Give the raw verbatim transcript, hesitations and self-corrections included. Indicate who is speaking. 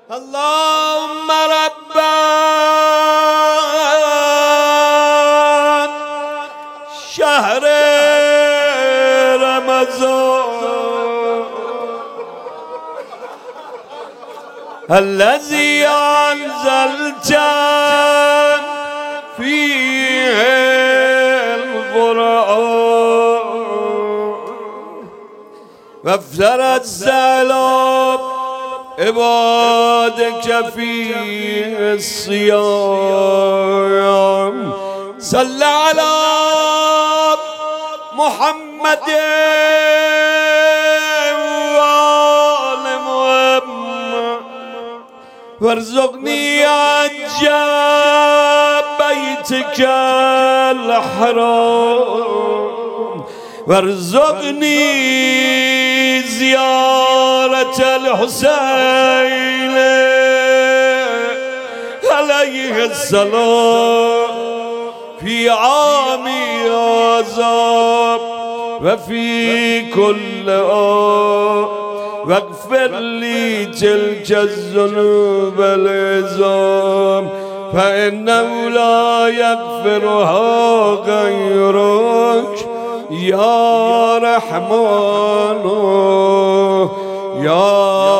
Speaker 1: اللهم رب شهر رمضان الذي أنزلت فيه القرآن وافترت سلام عبادك فيه الصيام صل على محمد وآل محمد وارزقني عجاب بيتك الحرام وارزقني زيارة الحسين عليه السلام في عام عذاب وفي كل آن واغفر لي تلك الذنوب العظام فإنه لا يغفرها غيرك يا رحمن يا